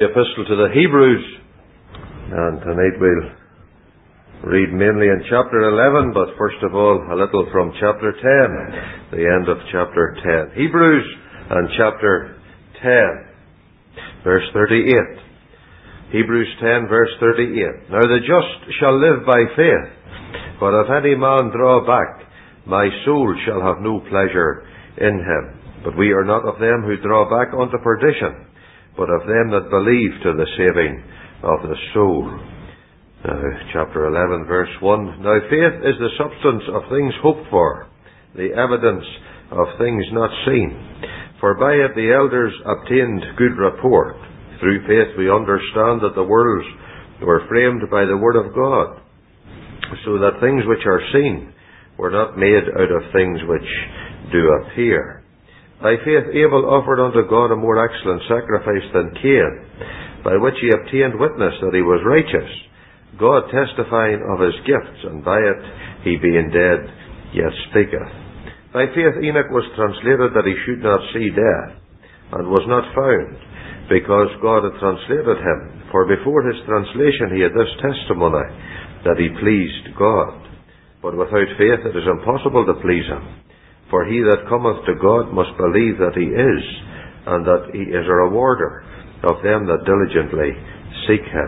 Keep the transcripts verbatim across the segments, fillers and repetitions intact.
The Epistle to the Hebrews, and tonight we'll read mainly in chapter eleven, but first of all a little from chapter ten, the end of chapter ten. Hebrews and chapter ten, verse thirty-eight. Hebrews ten, verse thirty-eight. Now the just shall live by faith, but if any man draw back, my soul shall have no pleasure in him. But we are not of them who draw back unto perdition, but of them that believe to the saving of the soul. Now, chapter eleven, verse one. Now faith is the substance of things hoped for, the evidence of things not seen. For by it the elders obtained good report. Through faith we understand that the worlds were framed by the word of God, so that things which are seen were not made out of things which do appear. By faith Abel offered unto God a more excellent sacrifice than Cain, by which he obtained witness that he was righteous, God testifying of his gifts, and by it he being dead yet speaketh. By faith Enoch was translated that he should not see death, and was not found, because God had translated him. For before his translation he had this testimony, that he pleased God. But without faith it is impossible to please him. For he that cometh to God must believe that he is, and that he is a rewarder of them that diligently seek him.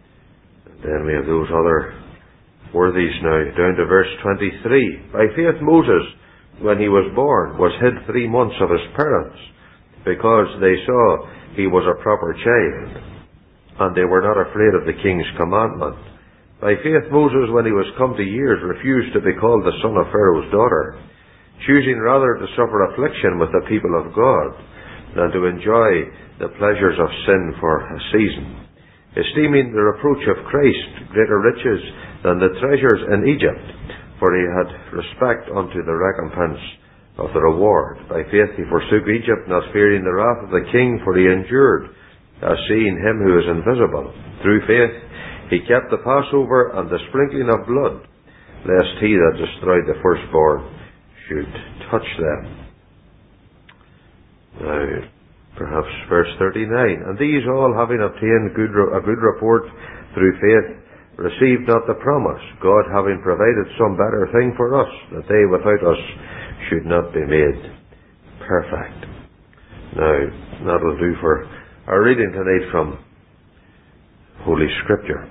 And then we have those other worthies now, down to verse twenty-three. By faith Moses, when he was born, was hid three months of his parents, because they saw he was a proper child, and they were not afraid of the king's commandment. By faith Moses, when he was come to years, refused to be called the son of Pharaoh's daughter, choosing rather to suffer affliction with the people of God than to enjoy the pleasures of sin for a season, esteeming the reproach of Christ greater riches than the treasures in Egypt, for he had respect unto the recompense of the reward. By faith he forsook Egypt, not fearing the wrath of the king, for he endured, as seeing him who is invisible. Through faith he kept the Passover and the sprinkling of blood, lest he that destroyed the firstborn should touch them. Now, perhaps verse thirty-nine. And these all, having obtained good, a good report through faith, received not the promise, God having provided some better thing for us, that they without us should not be made perfect. Now, that'll do for our reading tonight from Holy Scripture.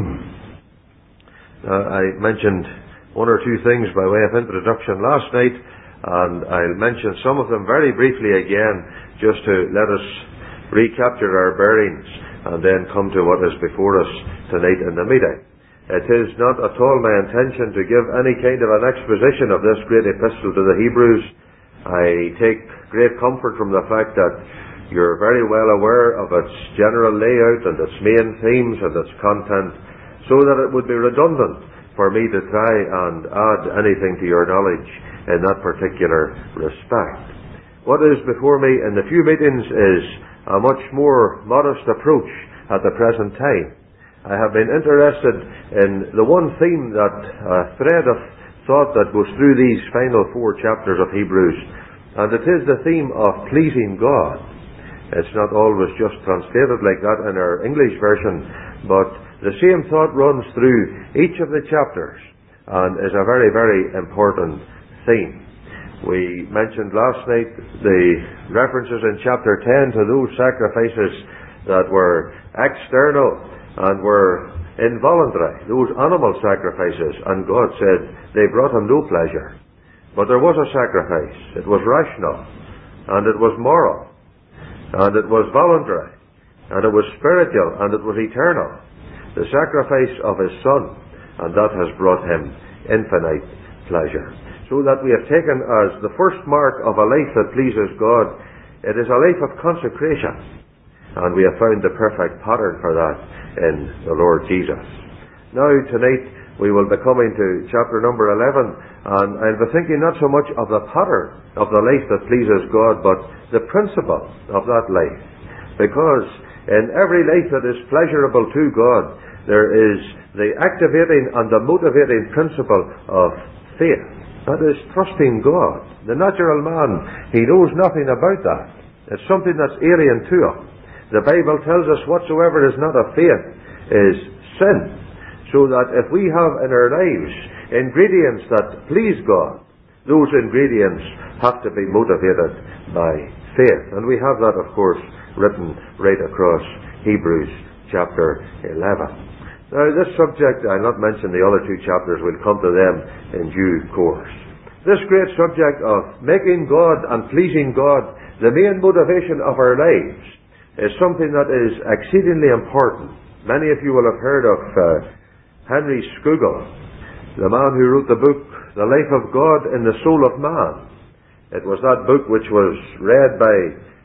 Now, I mentioned one or two things by way of introduction last night, and I'll mention some of them very briefly again, just to let us recapture our bearings and then come to what is before us tonight in the meeting. It is not at all my intention to give any kind of an exposition of this great epistle to the Hebrews. I take great comfort from the fact that you're very well aware of its general layout and its main themes and its content, so that it would be redundant for me to try and add anything to your knowledge in that particular respect. What is before me in the few meetings is a much more modest approach at the present time. I have been interested in the one theme, that uh, thread of thought that goes through these final four chapters of Hebrews, and it is the theme of pleasing God. It's not always just translated like that in our English version, but the same thought runs through each of the chapters and is a very, very important theme. We mentioned last night the references in chapter ten to those sacrifices that were external and were involuntary, those animal sacrifices, and God said they brought him no pleasure. But there was a sacrifice. It was rational, and it was moral, and it was voluntary, and it was spiritual, and it was eternal. The sacrifice of his Son, and that has brought him infinite pleasure. So that we have taken as the first mark of a life that pleases God, it is a life of consecration, and we have found the perfect pattern for that in the Lord Jesus. Now tonight we will be coming to chapter number eleven, and I'll be thinking not so much of the pattern of the life that pleases God, but the principle of that life. Because in every life that is pleasurable to God, there is the activating and the motivating principle of faith. That is trusting God. The natural man, he knows nothing about that. It's something that's alien to him. The Bible tells us whatsoever is not of faith is sin. So that if we have in our lives ingredients that please God, those ingredients have to be motivated by faith. And we have that, of course, written right across Hebrews chapter eleven. Now, this subject, I'll not mention the other two chapters, we'll come to them in due course. This great subject of making God and pleasing God the main motivation of our lives is something that is exceedingly important. Many of you will have heard of uh, Henry Scougal, the man who wrote the book, The Life of God in the Soul of Man. It was that book which was read by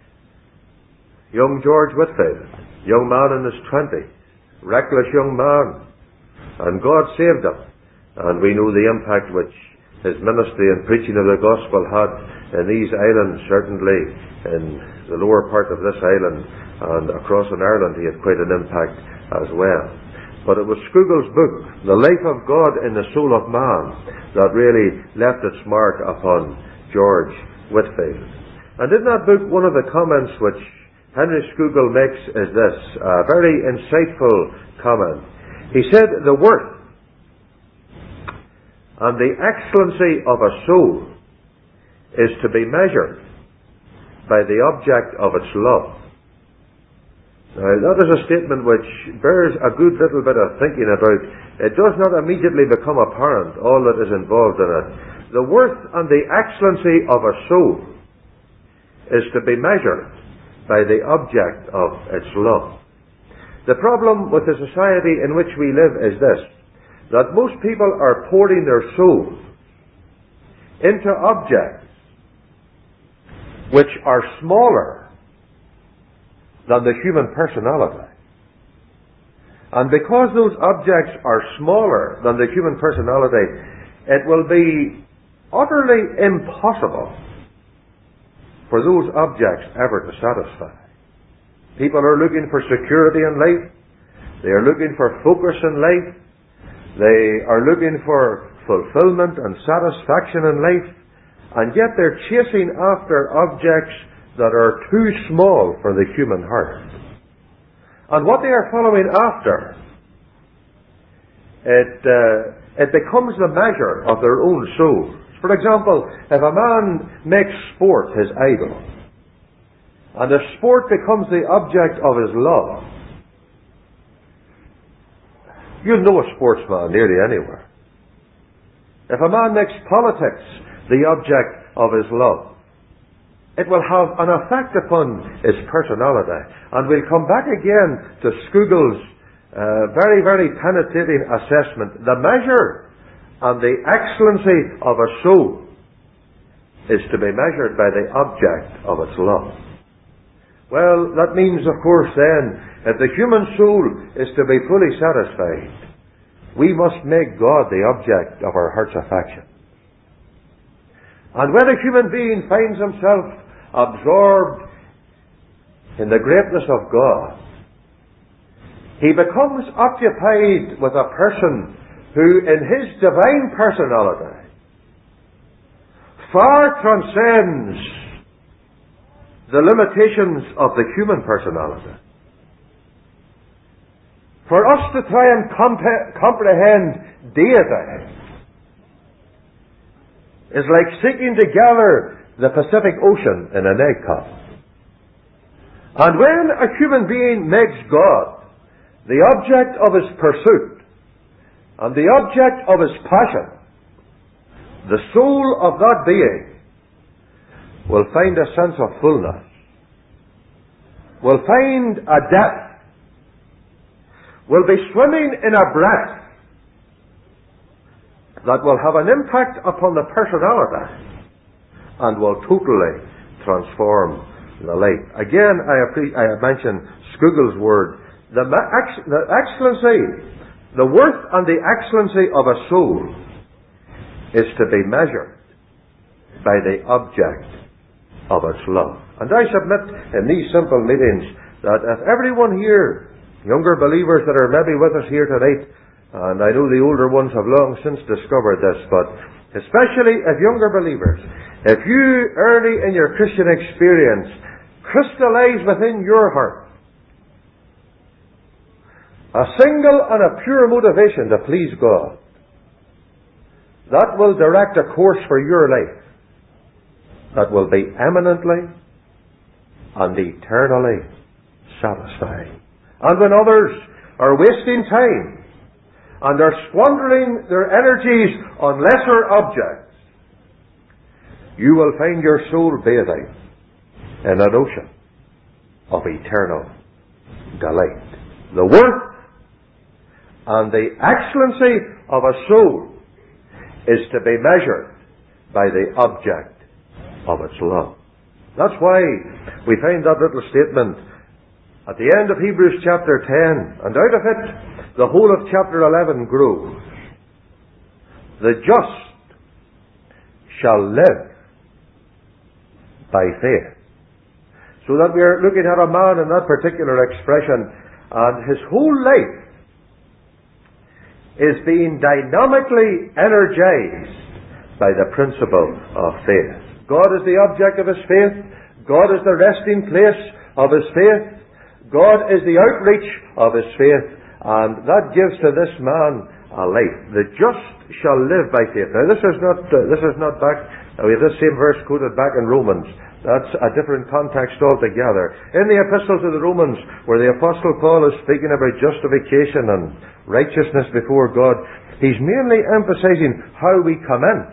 young George Whitefield, young man in his twenties, reckless young man, and God saved him. And we know the impact which his ministry and preaching of the gospel had in these islands, certainly in the lower part of this island, and across in Ireland he had quite an impact as well. But it was Scougal's book, The Life of God in the Soul of Man, that really left its mark upon George Whitefield. And in that book, one of the comments which Henry Scougal makes is this, a very insightful comment. He said, the worth and the excellency of a soul is to be measured by the object of its love. Now, that is a statement which bears a good little bit of thinking about. It does not immediately become apparent all that is involved in it. The worth and the excellency of a soul is to be measured by the object of its love. The problem with the society in which we live is this, that most people are pouring their souls into objects which are smaller than the human personality. And because those objects are smaller than the human personality, it will be utterly impossible for those objects ever to satisfy. People are looking for security in life. They are looking for focus in life. They are looking for fulfillment and satisfaction in life, and yet they're chasing after objects that are too small for the human heart. And what they are following after, it, uh, it becomes the measure of their own souls. For example, if a man makes sport his idol, and if sport becomes the object of his love, you'll know a sportsman nearly anywhere. If a man makes politics the object of his love, it will have an effect upon his personality. And we'll come back again to Scougal's uh, very, very penetrating assessment. The measure and the excellency of a soul is to be measured by the object of its love. Well, that means, of course, then, if the human soul is to be fully satisfied, we must make God the object of our heart's affection. And when a human being finds himself absorbed in the greatness of God, he becomes occupied with a person who, in his divine personality, far transcends the limitations of the human personality. For us to try and comp- comprehend deity is like seeking to gather the Pacific Ocean in an egg cup. And when a human being makes God the object of his pursuit and the object of his passion, the soul of that being will find a sense of fullness, will find a depth, will be swimming in a breadth that will have an impact upon the personality and will totally transform the life. Again, I have, I have mentioned Scougal's word. The, ex- the excellency, the worth and the excellency of a soul is to be measured by the object of its love. And I submit in these simple meetings that if everyone here, younger believers that are maybe with us here tonight, and I know the older ones have long since discovered this, but especially if younger believers, if you early in your Christian experience crystallize within your heart a single and a pure motivation to please God, that will direct a course for your life that will be eminently and eternally satisfying. And when others are wasting time and are squandering their energies on lesser objects, you will find your soul bathing in an ocean of eternal delight. The worth and the excellency of a soul is to be measured by the object of its love. That's why we find that little statement at the end of Hebrews chapter ten, and out of it the whole of chapter eleven grows. The just shall live by faith. So that we are looking at a man in that particular expression, and his whole life is being dynamically energized by the principle of faith. God is the object of his faith. God is the resting place of his faith. God is the outreach of his faith. And that gives to this man a life. The just shall live by faith. Now this is not, uh, this is not back, uh, we have this same verse quoted back in Romans. That's a different context altogether. In the Epistle to the Romans, where the Apostle Paul is speaking about justification and righteousness before God, he's mainly emphasizing how we commence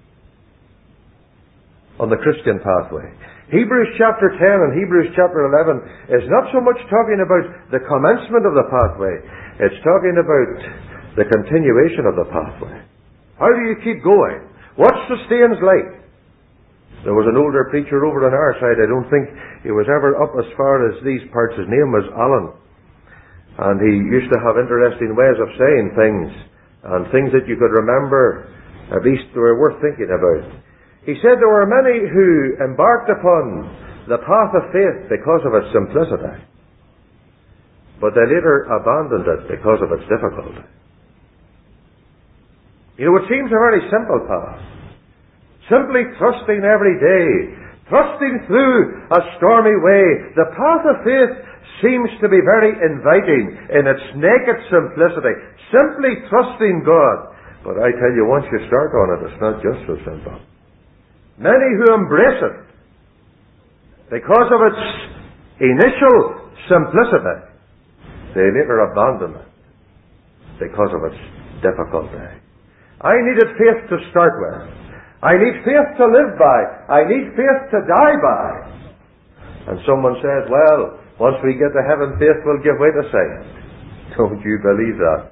on the Christian pathway. Hebrews chapter ten and Hebrews chapter eleven is not so much talking about the commencement of the pathway, it's talking about the continuation of the pathway. How do you keep going? What sustains life? There was an older preacher over on our side, I don't think he was ever up as far as these parts. His name was Alan. And he used to have interesting ways of saying things, and things that you could remember, at least were worth thinking about. He said there were many who embarked upon the path of faith because of its simplicity, but they later abandoned it because of its difficulty. You know, it seems a very simple path. Simply trusting every day, trusting through a stormy way. The path of faith seems to be very inviting in its naked simplicity. Simply trusting God. But I tell you, once you start on it, it's not just so simple. Many who embrace it, because of its initial simplicity, they later abandon it because of its difficulty. I needed faith to start with. I need faith to live by. I need faith to die by. And someone says, well, once we get to heaven, faith will give way to sight. Don't you believe that?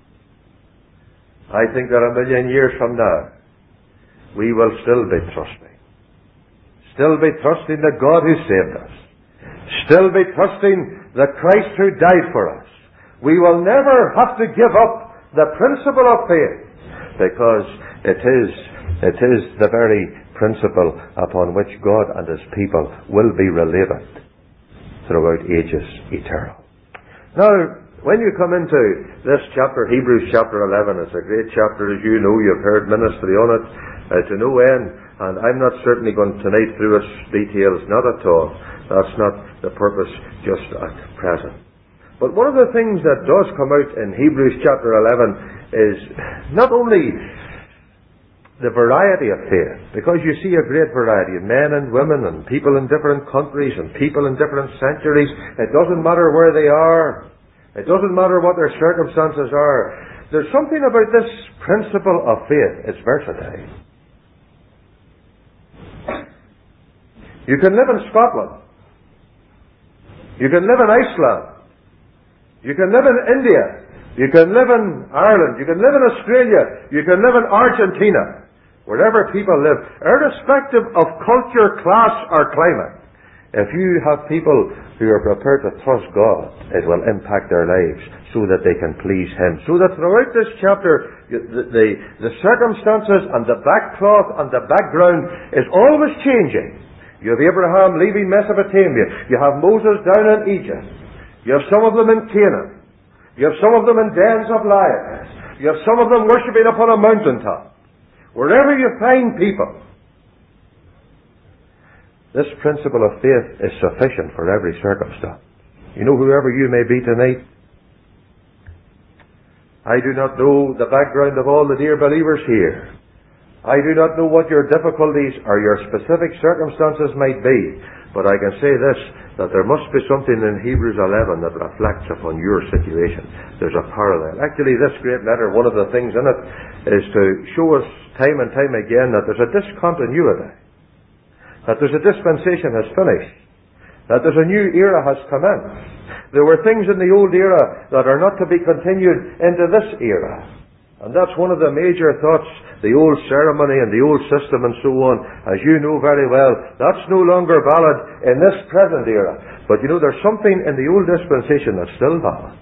I think that a million years from now, we will still be trusting. Still be trusting the God who saved us. Still be trusting the Christ who died for us. We will never have to give up the principle of faith, because it is It is the very principle upon which God and his people will be relevant throughout ages eternal. Now, when you come into this chapter, Hebrews chapter eleven, it's a great chapter, as you know. You've heard ministry on it uh, to no end, and I'm not certainly going tonight through its details, not at all. That's not the purpose just at present. But one of the things that does come out in Hebrews chapter eleven is not only the variety of faith, because you see a great variety of men and women and people in different countries and people in different centuries. It doesn't matter where they are. It doesn't matter what their circumstances are. There's something about this principle of faith. It's versatile. You can live in Scotland. You can live in Iceland. You can live in India. You can live in Ireland. You can live in Australia. You can live in Argentina. Wherever people live, irrespective of culture, class, or climate, if you have people who are prepared to trust God, it will impact their lives so that they can please him. So that throughout this chapter, the, the, the circumstances and the backcloth and the background is always changing. You have Abraham leaving Mesopotamia. You have Moses down in Egypt. You have some of them in Canaan. You have some of them in dens of lions. You have some of them worshipping upon a mountaintop. Wherever you find people, this principle of faith is sufficient for every circumstance. You know, whoever you may be tonight, I do not know the background of all the dear believers here. I do not know what your difficulties or your specific circumstances might be, but I can say this, that there must be something in Hebrews eleven that reflects upon your situation. There's a parallel. Actually, this great letter, one of the things in it is to show us time and time again that there's a discontinuity, that there's a dispensation has finished, that there's a new era has come in. There were things in the old era that are not to be continued into this era. And that's one of the major thoughts, the old ceremony and the old system and so on. As you know very well, that's no longer valid in this present era. But you know, there's something in the old dispensation that's still valid.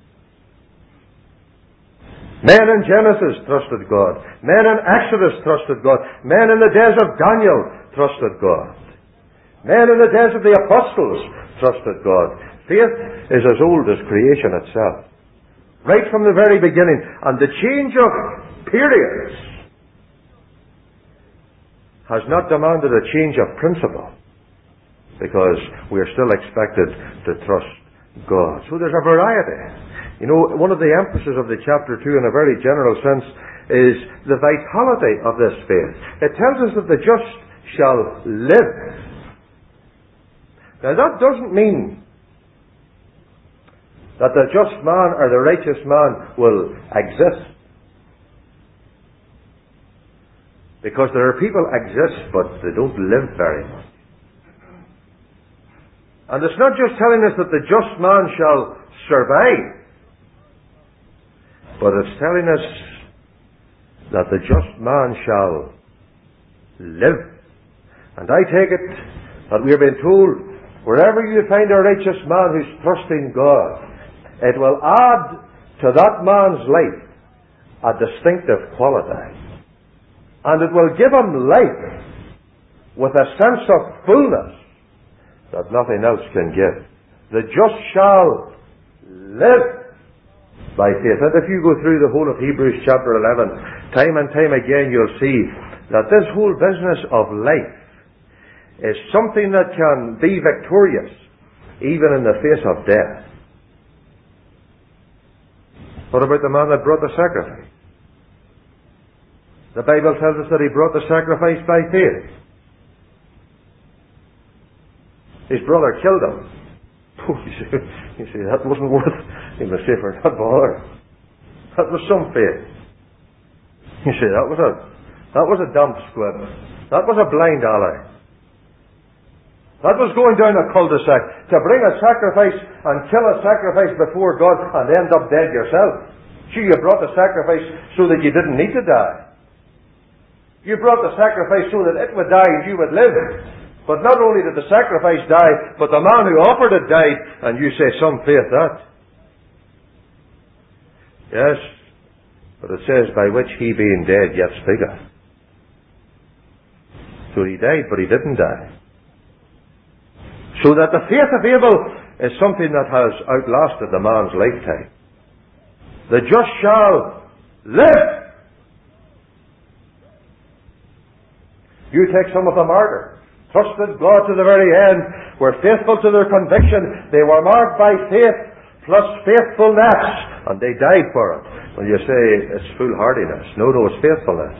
Men in Genesis trusted God. Men in Exodus trusted God. Men in the days of Daniel trusted God. Men in the days of the apostles trusted God. Faith is as old as creation itself. Right from the very beginning. And the change of periods has not demanded a change of principle, because we are still expected to trust God. So there's a variety. You know, one of the emphasis of the chapter two in a very general sense is the vitality of this faith. It tells us that the just shall live. Now that doesn't mean that the just man or the righteous man will exist. Because there are people exist, but they don't live very much. And it's not just telling us that the just man shall survive, but it's telling us that the just man shall live. And I take it that we are being told, wherever you find a righteous man who's trusting God, it will add to that man's life a distinctive quality. And it will give him life with a sense of fullness that nothing else can give. The just shall live by faith. And if you go through the whole of Hebrews chapter eleven, time and time again you'll see that this whole business of life is something that can be victorious even in the face of death. What about the man that brought the sacrifice? The Bible tells us that he brought the sacrifice by faith. His brother killed him. Oh, you see, you see, that wasn't worth, he must say, for not bother. That was some faith. You see, that was a, that was a dump squib. That was a blind alley. That was going down a cul-de-sac to bring a sacrifice and kill a sacrifice before God and end up dead yourself. Sure, you brought the sacrifice so that you didn't need to die. You brought the sacrifice so that it would die and you would live. But not only did the sacrifice die, but the man who offered it died, and you say, some faith that. Yes, but it says, by which he being dead yet speaketh. So he died, but he didn't die. So that the faith of Abel is something that has outlasted the man's lifetime. The just shall live. You take some of the martyrs, trusted God to the very end, were faithful to their conviction, they were marked by faith plus faithfulness, and they died for it. Well, you say it's foolhardiness. No, no, it's faithfulness.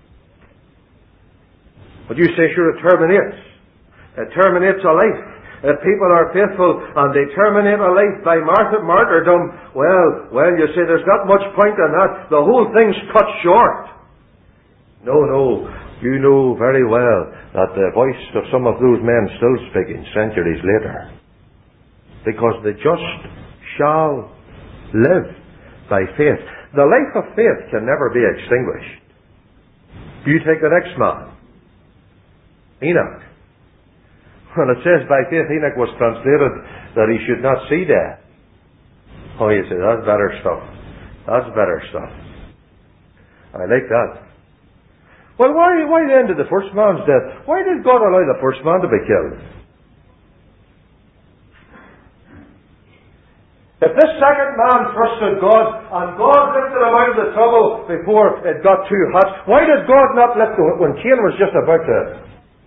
But you say, sure, it terminates. It terminates a life. If people are faithful and they terminate a life by martyrdom, well, well, you say there's not much point in that. The whole thing's cut short. No, no. You know very well that the voice of some of those men still speaking centuries later. Because the just shall live by faith. The life of faith can never be extinguished. You take the next man, Enoch. Well, it says by faith Enoch was translated that he should not see death. Oh, you say, that's better stuff. That's better stuff. I like that. Well, why, why then did the first man's death? Why did God allow the first man to be killed? If this second man trusted God, and God lifted him out of the trouble before it got too hot, why did God not lift him when Cain was just about to...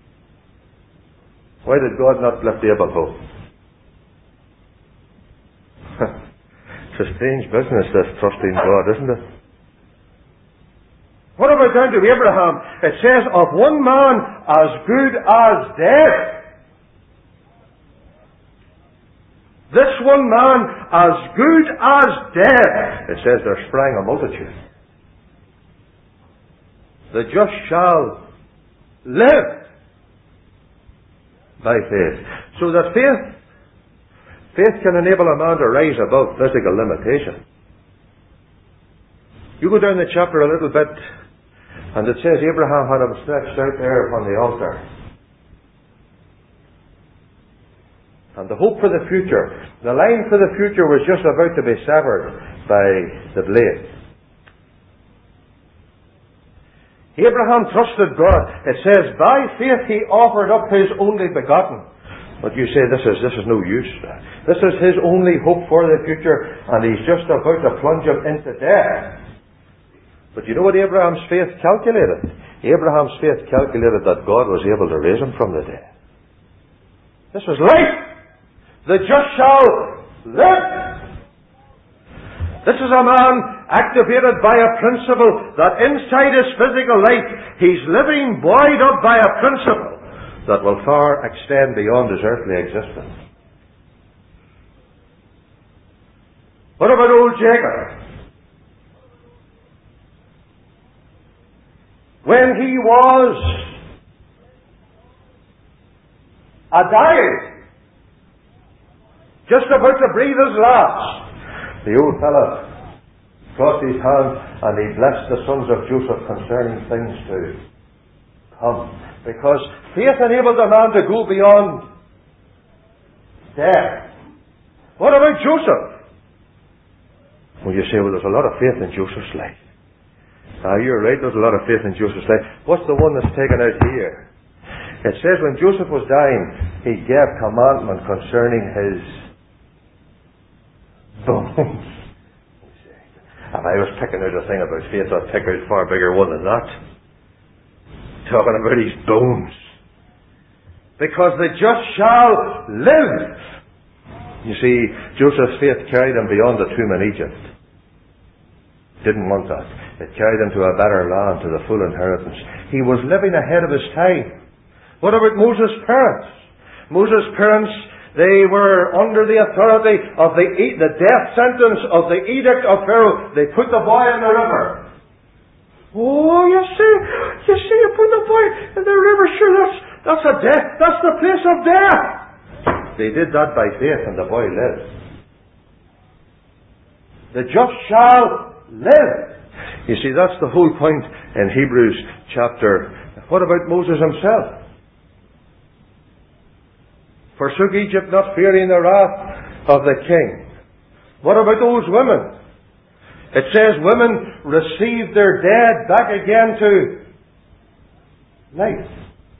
Why did God not lift Abel up? It's a strange business, this trusting God, isn't it? What about down to Abraham? It says, of one man as good as dead. This one man as good as dead. It says there sprang a multitude. The just shall live by faith. So that faith, faith can enable a man to rise above physical limitation. You go down the chapter a little bit, and it says Abraham had him stretched out there upon the altar. And the hope for the future, the line for the future was just about to be severed by the blade. Abraham trusted God. It says, by faith he offered up his only begotten. But you say, this is, this is no use. This is his only hope for the future, and he's just about to plunge him into death. But you know what Abraham's faith calculated? Abraham's faith calculated that God was able to raise him from the dead. This was life. The just shall live. This is a man activated by a principle that inside his physical life, he's living buoyed up by a principle that will far extend beyond his earthly existence. What about old Jacob? When he was a dying, just about to breathe his last, the old fellow crossed his hands and he blessed the sons of Joseph concerning things to come. Because faith enabled a man to go beyond death. What about Joseph? Well, you say, well, there's a lot of faith in Joseph's life. Ah, you're right, there's a lot of faith in Joseph's life. What's the one that's taken out here? It says when Joseph was dying, he gave commandment concerning his bones. If I was picking out a thing about faith, I'd pick out a far bigger one than that. Talking about his bones. Because the just shall live. You see, Joseph's faith carried him beyond the tomb in Egypt. Didn't want that. It carried him to a better land, to the full inheritance. He was living ahead of his time. What about Moses' parents? Moses' parents, they were under the authority of the, the death sentence of the edict of Pharaoh. They put the boy in the river. Oh, you see, you see, you put the boy in the river. Sure, that's, that's a death. That's the place of death. They did that by faith, and the boy lived. The just shall live. You see, that's the whole point in Hebrews chapter. What about Moses himself? Forsook Egypt, not fearing the wrath of the king. What about those women? It says women received their dead back again to life.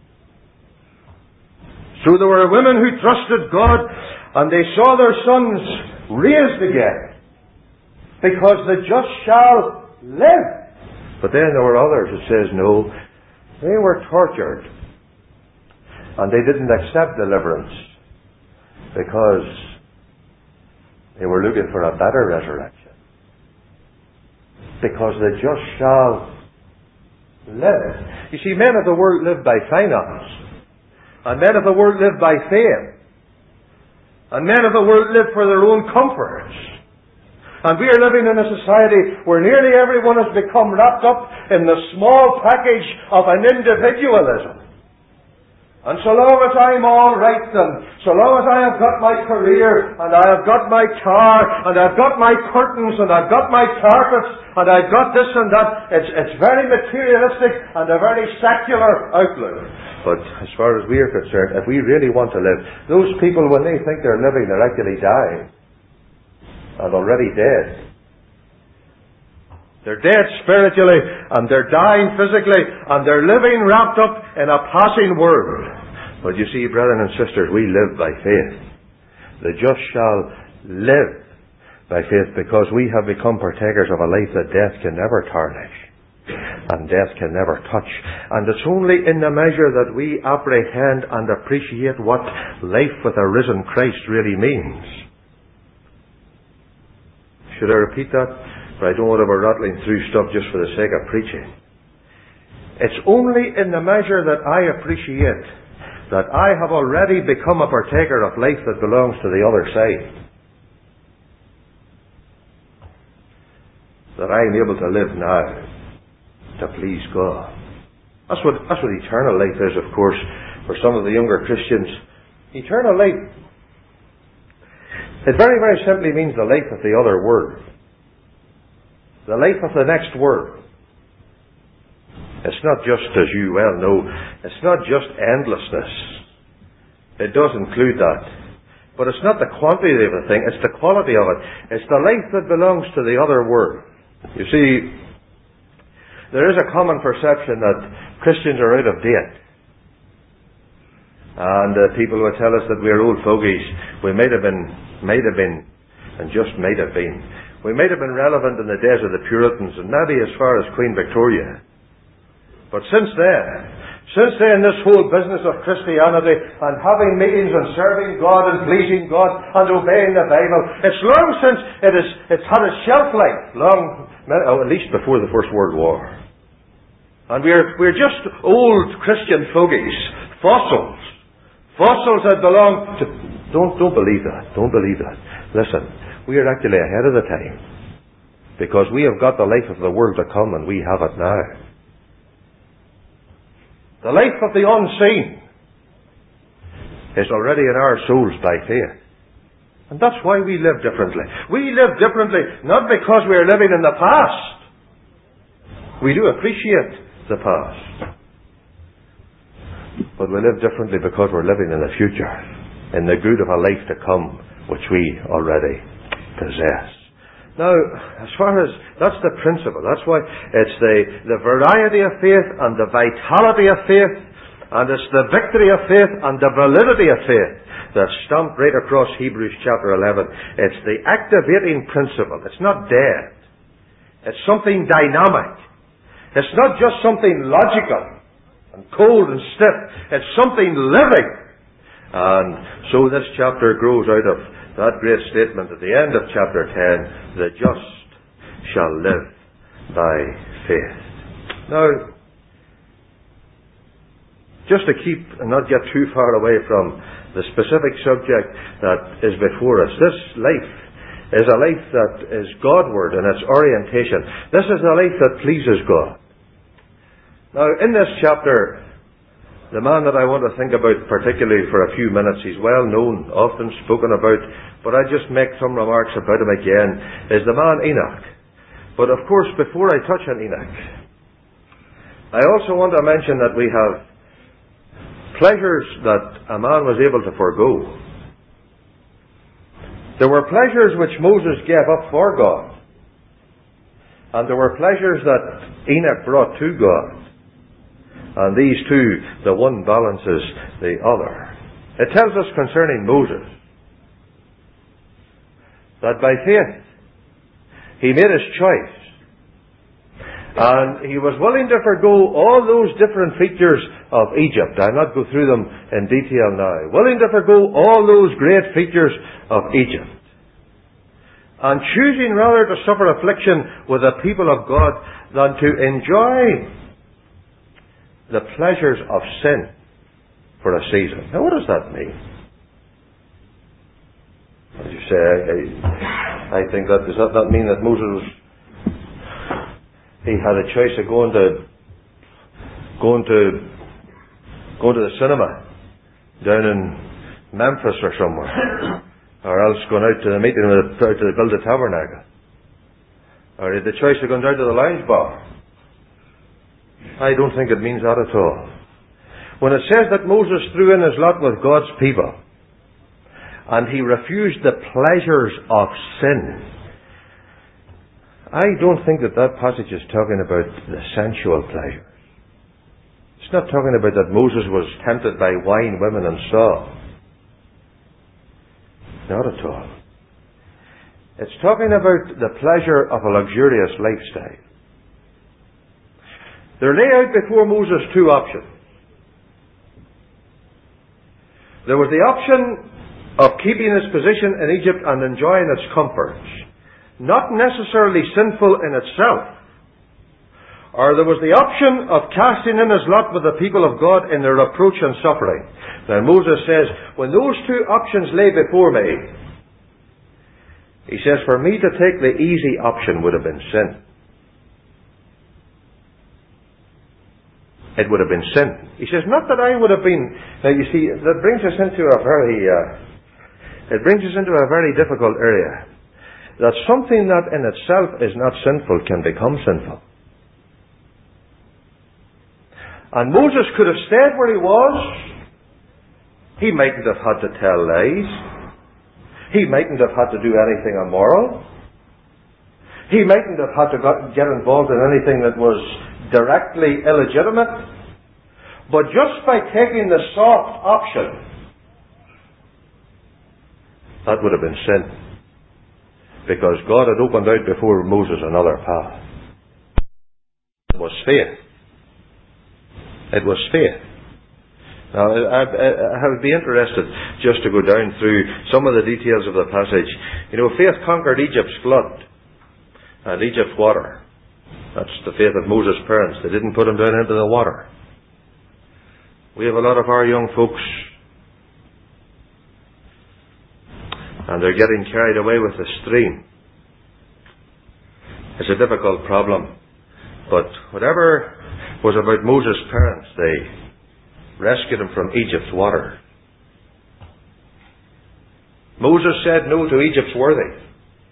So there were women who trusted God and they saw their sons raised again. Because the just shall live. But then there were others who says no. They were tortured. And they didn't accept deliverance. Because they were looking for a better resurrection. Because the just shall live. You see, men of the world live by finance. And men of the world live by fame. And men of the world live for their own comforts. And we are living in a society where nearly everyone has become wrapped up in the small package of an individualism. And so long as I'm all right, and so long as I have got my career, and I have got my car, and I've got my curtains, and I've got my carpets, and I've got this and that, it's, it's very materialistic and a very secular outlook. But as far as we are concerned, if we really want to live, those people, when they think they're living, they're actually dying. And already dead. They're dead spiritually, and they're dying physically, and they're living wrapped up in a passing world. But you see, brethren and sisters, we live by faith. The just shall live by faith, because we have become partakers of a life that death can never tarnish, and death can never touch. And it's only in the measure that we apprehend and appreciate what life with a risen Christ really means. Should I repeat that? But I don't want to be rattling through stuff just for the sake of preaching. It's only in the measure that I appreciate that I have already become a partaker of life that belongs to the other side, that I am able to live now to please God. That's what, that's what eternal life is, of course, for some of the younger Christians. Eternal life, it very, very simply means the life of the other world. The life of the next world. It's not just, as you well know, it's not just endlessness. It does include that. But it's not the quantity of the thing, it's the quality of it. It's the life that belongs to the other world. You see, there is a common perception that Christians are out of date. And uh, people will tell us that we're old fogies. We might have been, might have been, and just might have been. We might have been relevant in the days of the Puritans, and maybe as far as Queen Victoria. But since then, since then this whole business of Christianity and having meetings and serving God and pleasing God and obeying the Bible, it's long since it is, it's had a shelf life, long, oh, at least before the First World War. And we're, we're just old Christian fogies, fossils. Fossils that belong to... Don't, don't believe that. Don't believe that. Listen, we are actually ahead of the time. Because we have got the life of the world to come and we have it now. The life of the unseen is already in our souls by faith. And that's why we live differently. We live differently not because we are living in the past. We do appreciate the past. But we live differently because we're living in the future, in the good of a life to come, which we already possess. Now, as far as, that's the principle. That's why it's the, the variety of faith and the vitality of faith, and it's the victory of faith and the validity of faith that's stamped right across Hebrews chapter eleven. It's the activating principle. It's not dead. It's something dynamic. It's not just something logical and cold and stiff. It's something living. And so this chapter grows out of that great statement at the end of chapter ten, the just shall live by faith. Now, just to keep and not get too far away from the specific subject that is before us, this life is a life that is Godward in its orientation. This is a life that pleases God. Now, in this chapter, the man that I want to think about particularly for a few minutes, he's well known, often spoken about, but I just make some remarks about him again, is the man Enoch. But of course, before I touch on Enoch, I also want to mention that we have pleasures that a man was able to forego. There were pleasures which Moses gave up for God, and there were pleasures that Enoch brought to God. And these two, the one balances the other. It tells us concerning Moses that by faith he made his choice. And he was willing to forgo all those different features of Egypt. I'll not go through them in detail now. Willing to forgo all those great features of Egypt. And choosing rather to suffer affliction with the people of God than to enjoy the pleasures of sin for a season. Now, what does that mean? As you say, I, I think that does that not mean that Moses was, he had a choice of going to going to going to the cinema down in Memphis or somewhere, or else going out to the meeting with the, to build a tabernacle, or he had the choice of going down to the lounge bar. I don't think it means that at all. When it says that Moses threw in his lot with God's people and he refused the pleasures of sin, I don't think that that passage is talking about the sensual pleasures. It's not talking about that Moses was tempted by wine, women and Saul. Not at all. It's talking about the pleasure of a luxurious lifestyle. There lay out before Moses two options. There was the option of keeping his position in Egypt and enjoying its comforts. not necessarily sinful in itself. Or there was the option of casting in his lot with the people of God in their reproach and suffering. Now Moses says, when those two options lay before me, he says, for me to take the easy option would have been sin. It would have been sin. He says, not that I would have been... Now you see, that brings us into a very... Uh, it brings us into a very difficult area. That something that in itself is not sinful can become sinful. And Moses could have stayed where he was. He mightn't have had to tell lies. He mightn't have had to do anything immoral. He mightn't have had to get involved in anything that was directly illegitimate. But just by taking the soft option, that would have been sin. Because God had opened out before Moses another path. It was faith. It was faith. Now, I, I, I would be interested just to go down through some of the details of the passage. You know, faith conquered Egypt's flood and Egypt's water. That's the faith of Moses' parents. They didn't put him down into the water. We have a lot of our young folks, and they're getting carried away with the stream. It's a difficult problem. But whatever was about Moses' parents, they rescued him from Egypt's water. Moses said no to Egypt's worthy.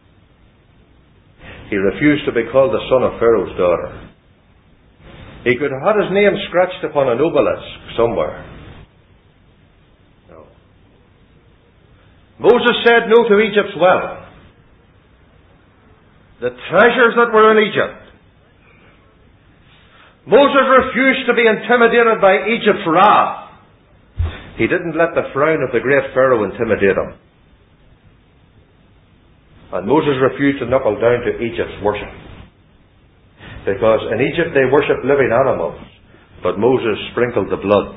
He refused to be called the son of Pharaoh's daughter. He could have had his name scratched upon an obelisk somewhere. No. Moses said no to Egypt's wealth. The treasures that were in Egypt. Moses refused to be intimidated by Egypt's wrath. He didn't let the frown of the great Pharaoh intimidate him. And Moses refused to knuckle down to Egypt's worship. Because in Egypt they worshipped living animals, but Moses sprinkled the blood.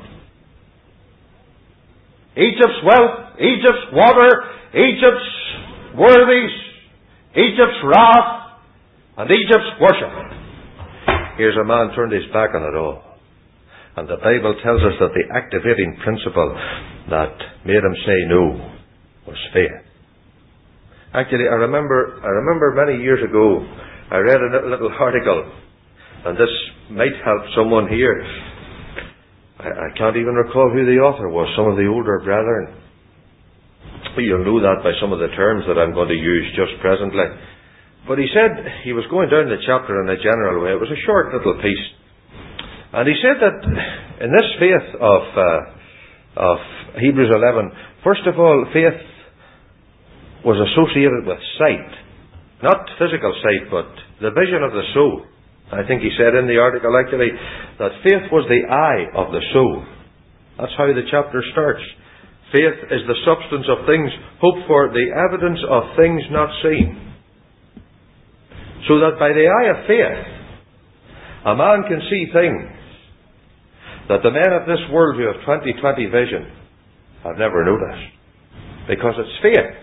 Egypt's wealth, Egypt's water, Egypt's worthies, Egypt's wrath, and Egypt's worship. Here's a man turned his back on it all. And the Bible tells us that the activating principle that made him say no was faith. Actually, I remember, I remember many years ago, I read a little article, and this might help someone here. I, I can't even recall who the author was, some of the older brethren. You'll know that by some of the terms that I'm going to use just presently. But he said, he was going down the chapter in a general way. It was a short little piece. And he said that in this faith of, uh, of Hebrews eleven, first of all, faith was associated with sight. Not physical sight, but the vision of the soul. I think he said in the article actually that faith was the eye of the soul. That's how the chapter starts. Faith is the substance of things hoped for, the evidence of things not seen. So that by the eye of faith, a man can see things that the men of this world who have twenty twenty vision have never noticed. Because it's faith.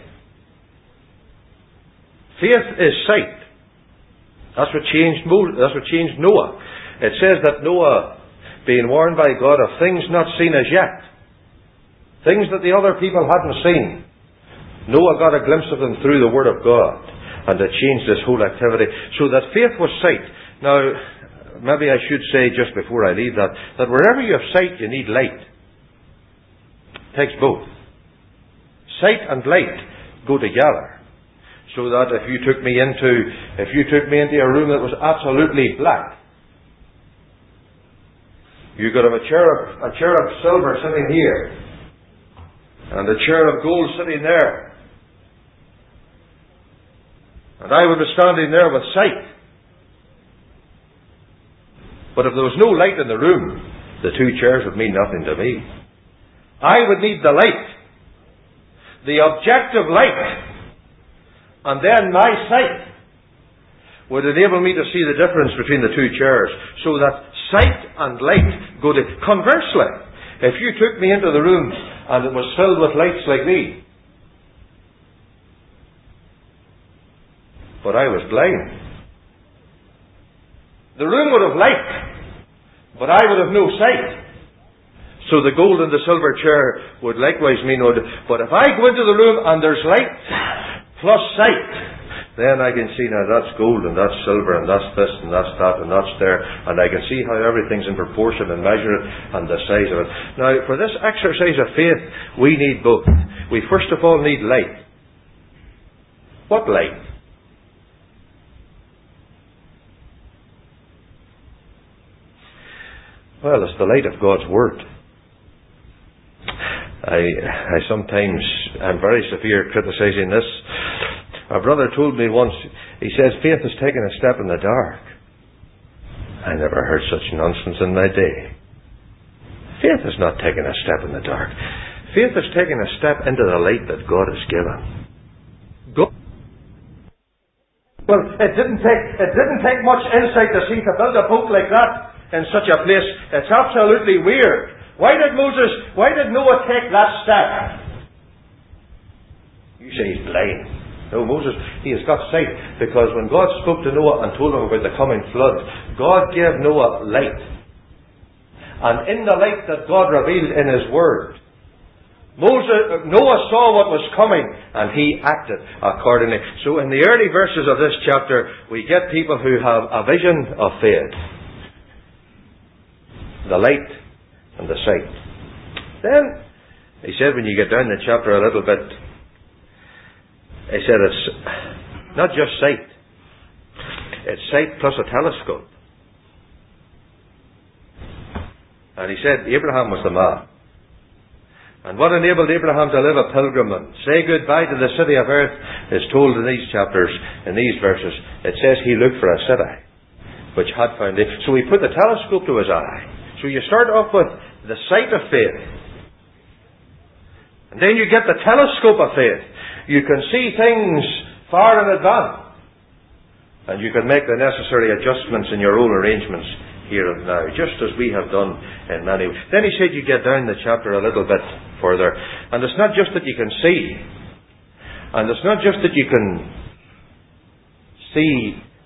Faith is sight. That's what changed Mo- that's what changed Noah. It says that Noah, being warned by God of things not seen as yet, things that the other people hadn't seen, Noah got a glimpse of them through the Word of God. And it changed this whole activity. So that faith was sight. Now, maybe I should say just before I leave that, that wherever you have sight, you need light. It takes both. Sight and light go together. So that if you took me into, if you took me into a room that was absolutely black, you could have a chair of, a chair of silver sitting here, and a chair of gold sitting there. And I would be standing there with sight. But if there was no light in the room, the two chairs would mean nothing to me. I would need the light. The objective light. And then my sight would enable me to see the difference between the two chairs. So that sight and light go to... Conversely, if you took me into the room and it was filled with lights like these, but I was blind. The room would have light, but I would have no sight. So the gold and the silver chair would likewise mean no. But if I go into the room and there's light plus sight, then I can see, now that's gold and that's silver and that's this and that's that and that's there, and I can see how everything's in proportion and measure it and the size of it. Now, for this exercise of faith, we need both. We first of all need light. What light? Well, it's the light of God's Word. I, I sometimes am very severe criticising this. A brother told me once, he says, faith is taking a step in the dark. I never heard such nonsense in my day. Faith is not taking a step in the dark. Faith is taking a step into the light that God has given. God. Well, it didn't take, it didn't take much insight to see to build a boat like that in such a place. It's absolutely weird. Why did Moses, why did Noah take that step? You say he's blind. No, Moses, he has got sight, because when God spoke to Noah and told him about the coming flood, God gave Noah light. And in the light that God revealed in His Word, Moses, Noah saw what was coming, and he acted accordingly. So in the early verses of this chapter, we get people who have a vision of faith. The light and the sight. Then, he said, when you get down the chapter a little bit, he said it's not just sight. It's sight plus a telescope. And he said Abraham was the man. And what enabled Abraham to live a pilgrim and say goodbye to the city of earth is told in these chapters, in these verses. It says he looked for a city which had foundation. So he put the telescope to his eye. So you start off with the sight of faith. And then you get the telescope of faith. You can see things far in advance. And you can make the necessary adjustments in your own arrangements here and now, just as we have done in many ways. Then he said you get down the chapter a little bit further. And it's not just that you can see. And it's not just that you can see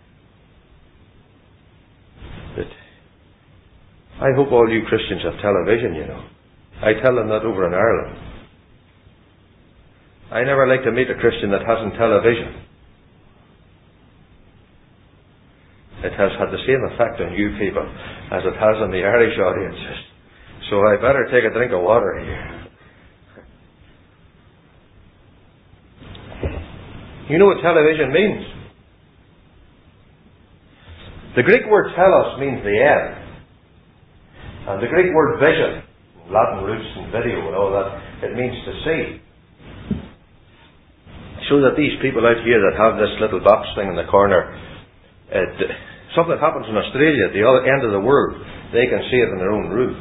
that. I hope all you Christians have television, you know. I tell them that over in Ireland. I never like to meet a Christian that hasn't television. It has had the same effect on you people as it has on the Irish audiences. So I better take a drink of water here. You know what television means? The Greek word telos means the end. And the Greek word vision, Latin roots and video and all that, it means to see. So that these people out here that have this little box thing in the corner, it, something happens in Australia at the other end of the world, they can see it in their own room.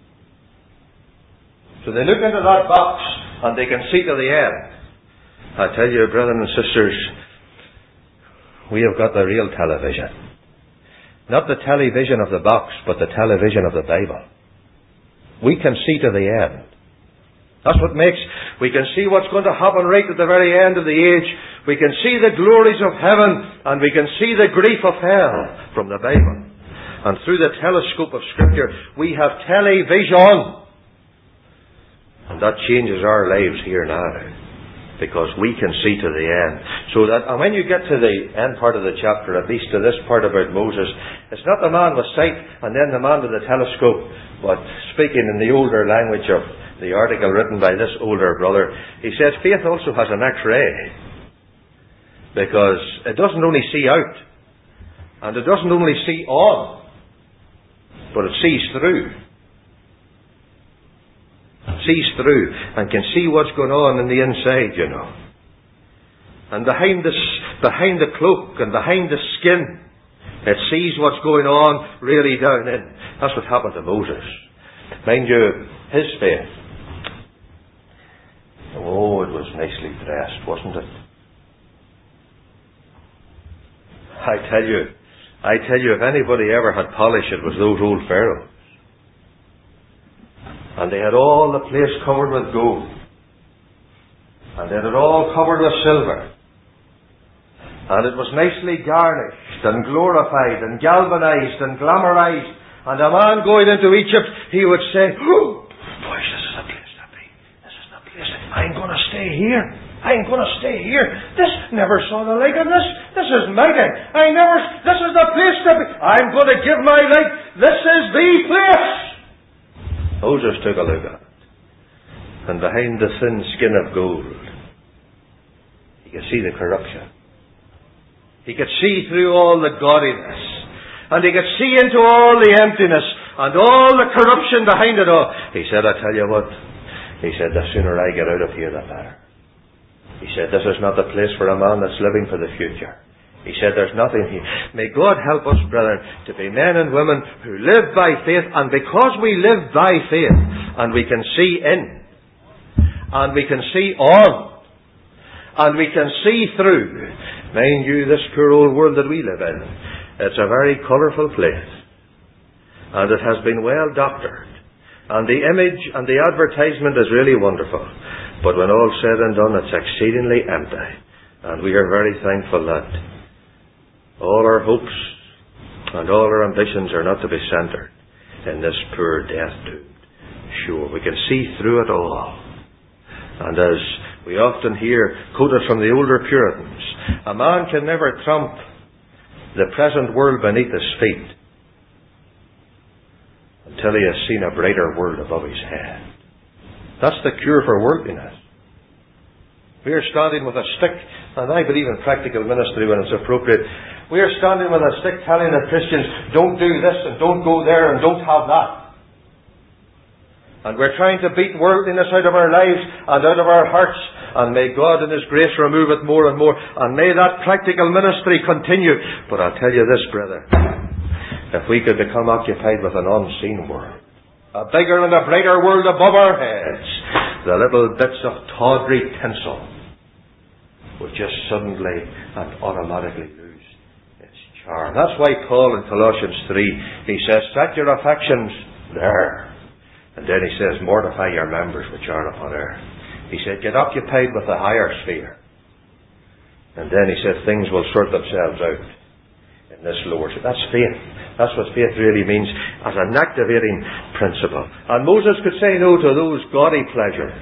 So they look into that box and they can see to the end. I tell you, brothers and sisters, we have got the real television. Not the television of the box, but the television of the Bible. We can see to the end. That's what makes, we can see what's going to happen right at the very end of the age. We can see the glories of heaven, and we can see the grief of hell from the Bible. And through the telescope of Scripture, we have television. And that changes our lives here now, because we can see to the end. So that, and when you get to the end part of the chapter, at least to this part about Moses, it's not the man with sight and then the man with the telescope, but speaking in the older language of the article written by this older brother, he says faith also has an X-ray, because it doesn't only see out, and it doesn't only see on, but it sees through. Sees through and can see what's going on in the inside, you know. And behind this, behind the cloak and behind the skin, it sees what's going on really down in. That's what happened to Moses. Mind you, his faith. Oh, it was nicely dressed, wasn't it? I tell you, I tell you, if anybody ever had polish, it was those old pharaohs. And they had all the place covered with gold. And they had it all covered with silver. And it was nicely garnished and glorified and galvanized and glamorized. And a man going into Egypt, he would say, oh, boy, this is the place to be. This is the place. I'm going to stay here. I'm going to stay here. This never saw the like of this. This is mighty. I never, this is the place to be. I'm going to give my life. This is the place. Moses took a look at it. And behind the thin skin of gold, he could see the corruption. He could see through all the gaudiness. And he could see into all the emptiness and all the corruption behind it all. He said, I tell you what. He said, the sooner I get out of here, the better. He said, this is not the place for a man that's living for the future. He said, there's nothing here. May God help us, brethren, to be men and women who live by faith. And because we live by faith, and we can see in, and we can see on, and we can see through. Mind you, this poor old world that we live in, it's a very colourful place. And it has been well doctored. And the image and the advertisement is really wonderful. But when all's said and done, it's exceedingly empty. And we are very thankful that all our hopes and all our ambitions are not to be centred in this poor death-doomed shore. We can see through it all. And as we often hear quoted from the older Puritans, a man can never trump the present world beneath his feet until he has seen a brighter world above his head. That's the cure for worldliness. We are standing with a stick, and I believe in practical ministry when it's appropriate. We are standing with a stick telling the Christians, don't do this and don't go there and don't have that. And we're trying to beat worldliness out of our lives and out of our hearts. And may God in His grace remove it more and more. And may that practical ministry continue. But I'll tell you this, brother. If we could become occupied with an unseen world, a bigger and a brighter world above our heads, the little bits of tawdry tinsel would just suddenly and automatically lose its charm. That's why Paul in Colossians three, he says, set your affections there. And then he says, mortify your members which are upon earth. He said, get occupied with the higher sphere. And then he said, things will sort themselves out in this lower sphere. That's faith. That's what faith really means, as an activating principle. And Moses could say no to those gaudy pleasures.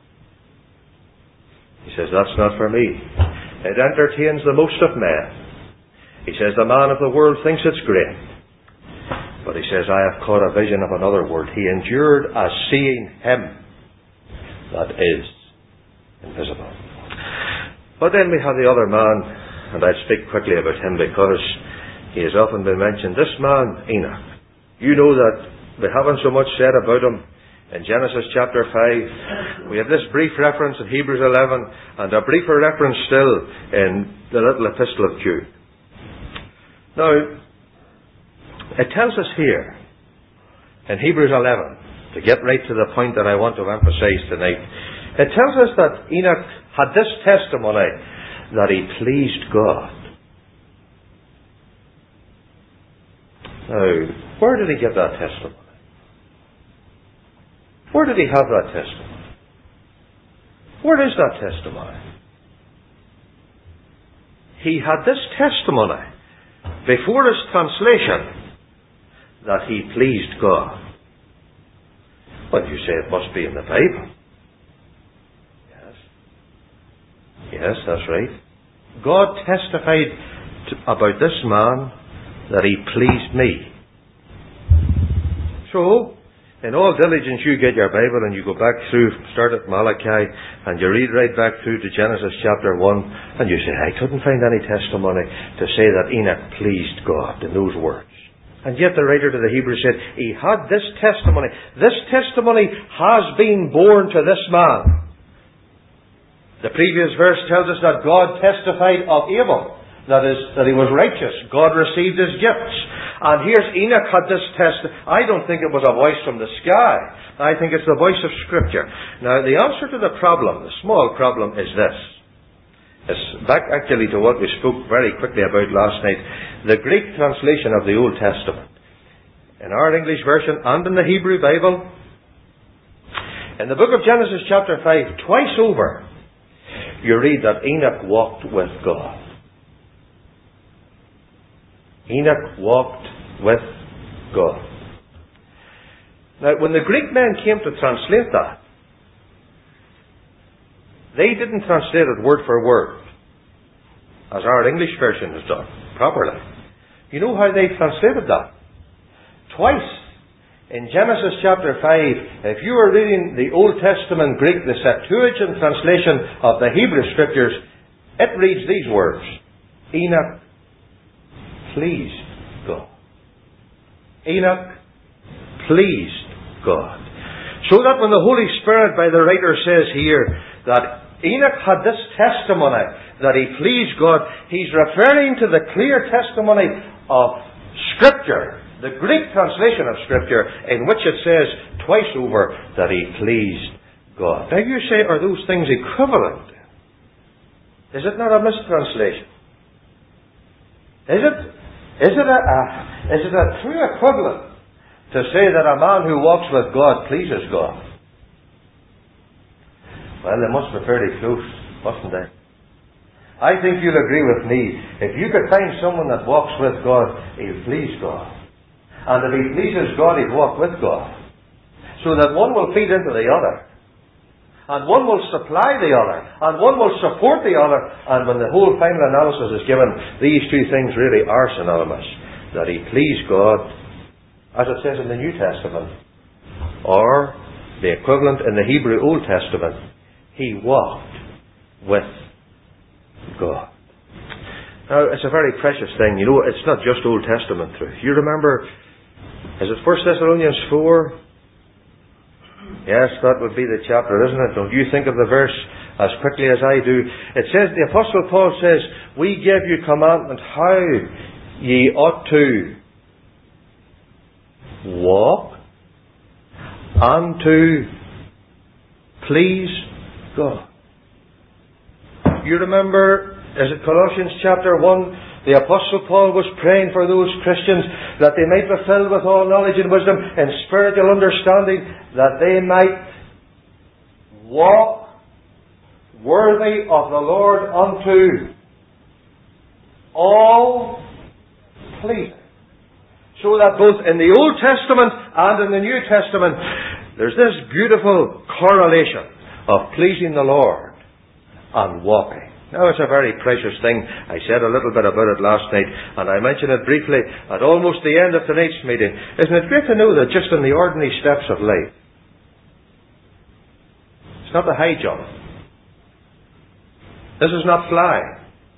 He says, that's not for me. It entertains the most of men. He says, the man of the world thinks it's great. But he says, I have caught a vision of another world. He endured as seeing Him that is invisible. But then we have the other man, and I'll speak quickly about him because he has often been mentioned. This man, Enoch. You know that we haven't so much said about him in Genesis chapter five. We have this brief reference in Hebrews eleven, and a briefer reference still in the little epistle of Jude. Now, it tells us here in Hebrews eleven, to get right to the point that I want to emphasize tonight, it tells us that Enoch had this testimony that he pleased God. Now, where did he get that testimony? Where did he have that testimony? Where is that testimony? He had this testimony before his translation that he pleased God. Well, you say it must be in the Bible. Yes. Yes, that's right. God testified to, about this man that he pleased me. So, in all diligence you get your Bible and you go back through, start at Malachi, and you read right back through to Genesis chapter one, and you say, I couldn't find any testimony to say that Enoch pleased God in those words. And yet the writer to the Hebrews said, he had this testimony. This testimony has been borne to this man. The previous verse tells us that God testified of Abel. That is, that he was righteous. God received his gifts. And here's Enoch had this test. I don't think it was a voice from the sky. I think it's the voice of Scripture. Now, the answer to the problem, the small problem, is this. It's back actually to what we spoke very quickly about last night. The Greek translation of the Old Testament. In our English version and in the Hebrew Bible. In the book of Genesis chapter five, twice over, you read that Enoch walked with God. Enoch walked with God. Now, when the Greek men came to translate that, they didn't translate it word for word, as our English version has done, properly. You know how they translated that? Twice. In Genesis chapter five, if you are reading the Old Testament Greek, the Septuagint translation of the Hebrew Scriptures, it reads these words: Enoch pleased God. Enoch pleased God. So that when the Holy Spirit, by the writer, says here that Enoch had this testimony that he pleased God, he's referring to the clear testimony of Scripture, the Greek translation of Scripture, in which it says twice over that he pleased God. Now you say, are those things equivalent? Is it not a mistranslation? Is it? Is it a, a is it a true equivalent to say that a man who walks with God pleases God? Well, they must be fairly close, mustn't they? I think you'll agree with me. If you could find someone that walks with God, he'll please God. And if he pleases God, he'll walk with God. So that one will feed into the other. And one will supply the other. And one will support the other. And when the whole final analysis is given, these two things really are synonymous. That he pleased God, as it says in the New Testament, or the equivalent in the Hebrew Old Testament, he walked with God. Now, it's a very precious thing. You know, it's not just Old Testament truth. You remember, is it First Thessalonians four? Yes, that would be the chapter, isn't it? Don't you think of the verse as quickly as I do? It says, the Apostle Paul says, we give you commandment how ye ought to walk and to please God. You remember, is it Colossians chapter one? The Apostle Paul was praying for those Christians that they might be filled with all knowledge and wisdom and spiritual understanding, that they might walk worthy of the Lord unto all pleasing. So that both in the Old Testament and in the New Testament, there's this beautiful correlation of pleasing the Lord and walking. Now, it's a very precious thing. I said a little bit about it last night, and I mentioned it briefly at almost the end of tonight's meeting. Isn't it great to know that just in the ordinary steps of life, it's not the high jump. This is not flying.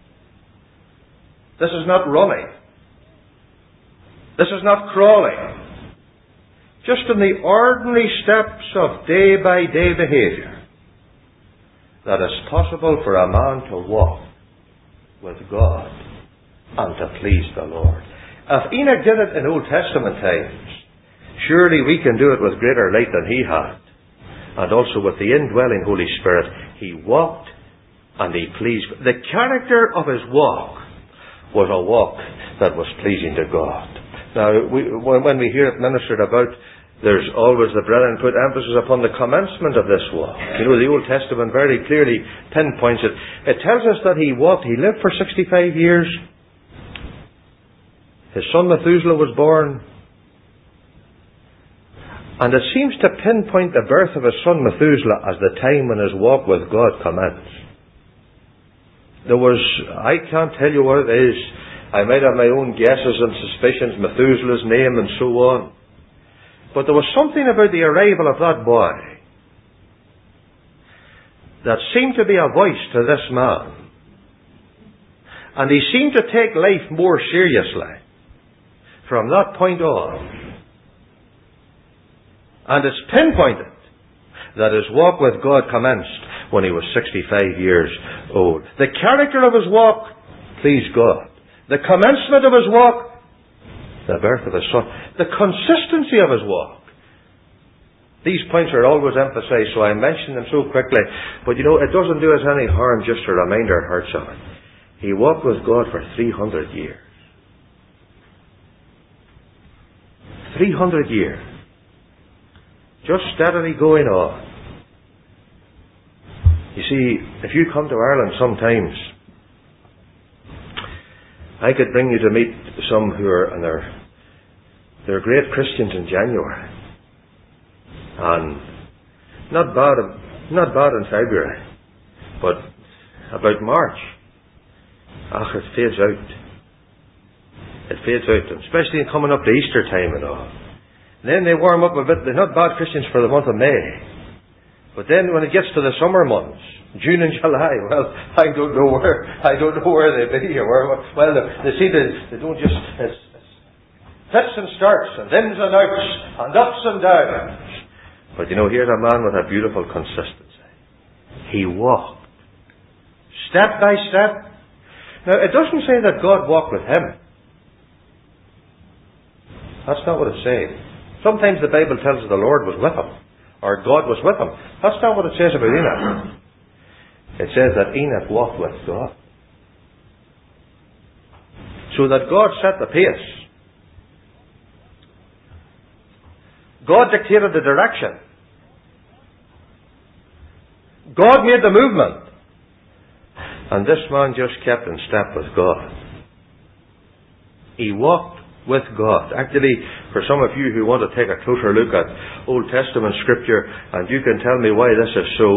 This is not running. This is not crawling. Just in the ordinary steps of day-by-day behaviour, that it's possible for a man to walk with God and to please the Lord. If Enoch did it in Old Testament times, surely we can do it with greater light than he had. And also with the indwelling Holy Spirit, he walked and he pleased. The character of his walk was a walk that was pleasing to God. Now, we, when we hear it ministered about, there's always the brethren put emphasis upon the commencement of this walk. You know, the Old Testament very clearly pinpoints it. It tells us that he walked, he lived for sixty-five years. His son Methuselah was born. And it seems to pinpoint the birth of his son Methuselah as the time when his walk with God commenced. There was, I can't tell you what it is. I might have my own guesses and suspicions, Methuselah's name and so on. But there was something about the arrival of that boy that seemed to be a voice to this man. And he seemed to take life more seriously from that point on. And it's pinpointed that his walk with God commenced when he was sixty-five years old. The character of his walk pleased God. The commencement of his walk, the birth of his son. The consistency of his walk. These points are always emphasized, so I mention them so quickly. But you know, it doesn't do us any harm just to remind our hearts of it. He walked with God for three hundred years. three hundred years. Just steadily going on. You see, if you come to Ireland sometimes, I could bring you to meet some who are, and they're, they're great Christians in January. And not bad, not bad in February. But about March, ach, it fades out. It fades out, especially coming up to Easter time and all. And then they warm up a bit. They're not bad Christians for the month of May. But then when it gets to the summer months, June and July, well, I don't know where, I don't know where they be. Or where, well, they see they, they don't just, it's, it's fits and starts, and ins and outs, and ups and downs. But you know, here's a man with a beautiful consistency. He walked, step by step. Now, it doesn't say that God walked with him. That's not what it's saying. Sometimes the Bible tells us the Lord was with him, or God was with him. That's not what it says about Enoch. It says that Enoch walked with God. So that God set the pace. God dictated the direction. God made the movement. And this man just kept in step with God. He walked with God. Actually, for some of you who want to take a closer look at Old Testament Scripture, and you can tell me why this is so,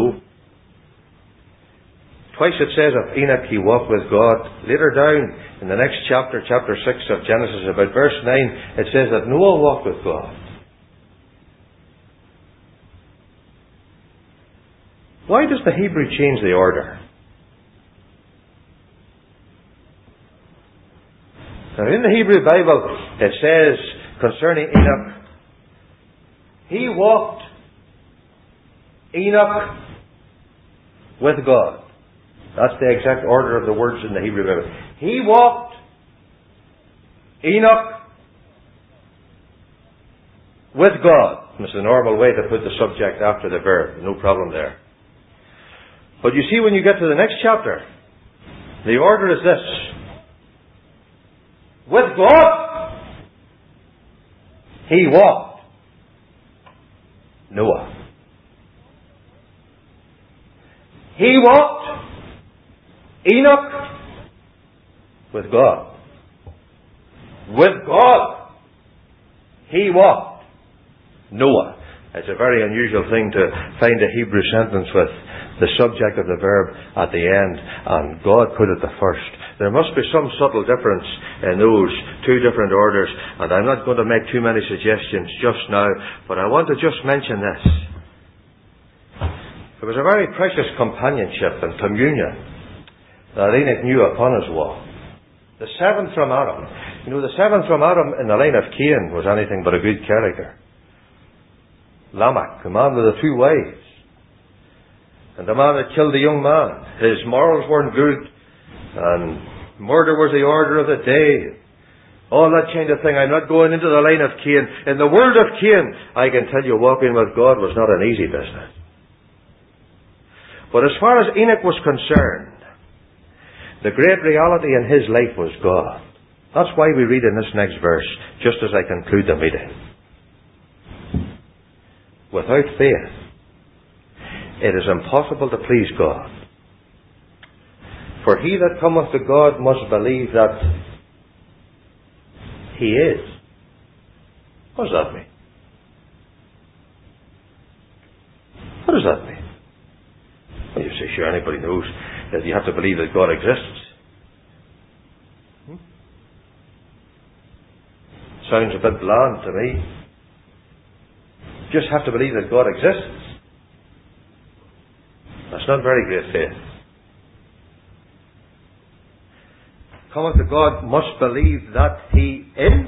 twice it says of Enoch he walked with God. Later down in the next chapter, chapter six of Genesis, about verse nine, it says that Noah walked with God. Why does the Hebrew change the order? Now, in the Hebrew Bible, it says concerning Enoch, he walked Enoch with God. That's the exact order of the words in the Hebrew Bible. He walked Enoch with God. It's the normal way to put the subject after the verb. No problem there. But you see, when you get to the next chapter, the order is this. With God, he walked Noah. He walked Enoch with God. With God, he walked Noah. It's a very unusual thing to find a Hebrew sentence with the subject of the verb at the end, and God put it the first. There must be some subtle difference in those two different orders, and I'm not going to make too many suggestions just now, but I want to just mention this. There was a very precious companionship and communion that Enoch knew upon his walk. The seventh from Adam. You know, the seventh from Adam in the line of Cain was anything but a good character. Lamech, the man with the two wives, and the man that killed the young man. His morals weren't good, and murder was the order of the day. All that kind of thing. I'm not going into the line of Cain. In the world of Cain, I can tell you walking with God was not an easy business. But as far as Enoch was concerned, the great reality in his life was God. That's why we read in this next verse, just as I conclude the meeting. Without faith, it is impossible to please God. For he that cometh to God must believe that he is. What does that mean? What does that mean? Well, you say, sure, anybody knows that you have to believe that God exists. Hmm? Sounds a bit bland to me. Just have to believe that God exists. That's not very great faith. Cometh to God must believe that he is,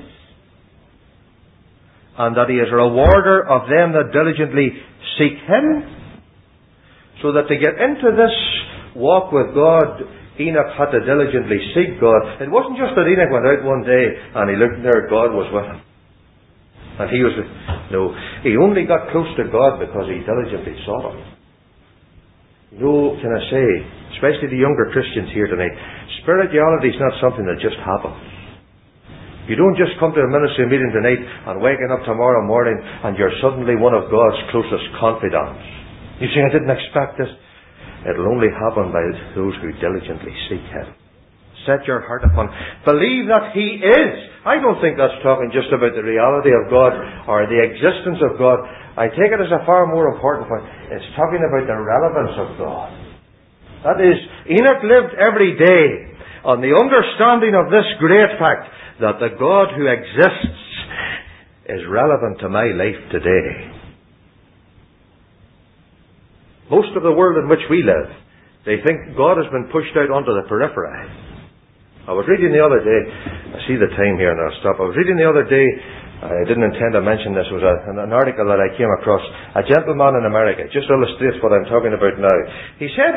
and that he is a rewarder of them that diligently seek him. So that to get into this walk with God, Enoch had to diligently seek God. It wasn't just that Enoch went out one day and he looked there, God was with him. And he was, no, he only got close to God because he diligently sought him. No, can I say, especially the younger Christians here tonight, spirituality is not something that just happens. You don't just come to a ministry meeting tonight and waking up tomorrow morning and you're suddenly one of God's closest confidants. You say, I didn't expect this. It'll only happen by those who diligently seek him. set your heart upon. Believe that He is. I don't think that's talking just about the reality of God or the existence of God. I take it as a far more important point. It's talking about the relevance of God. That is, Enoch lived every day on the understanding of this great fact, that the God who exists is relevant to my life today. Most of the world in which we live, they think God has been pushed out onto the periphery. I was reading the other day, I see the time here and I'll stop. I was reading the other day, I didn't intend to mention this, it was a, an article that I came across. A gentleman in America, just illustrates what I'm talking about now. He said,